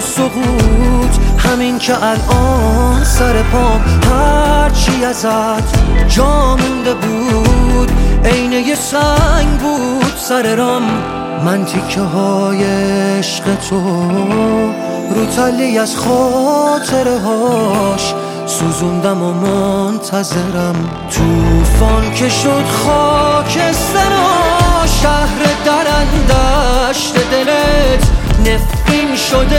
سقوط، همین که الان سر پام هرچی ازت جا مونده بود عین یه سنگ بود سر رام. من تیکه های عشق تو رو تلی از خاطره هاش سوزوندم و منتظرم. توفان که شد خاکسترا، شهر درندشت دلت نفرین شده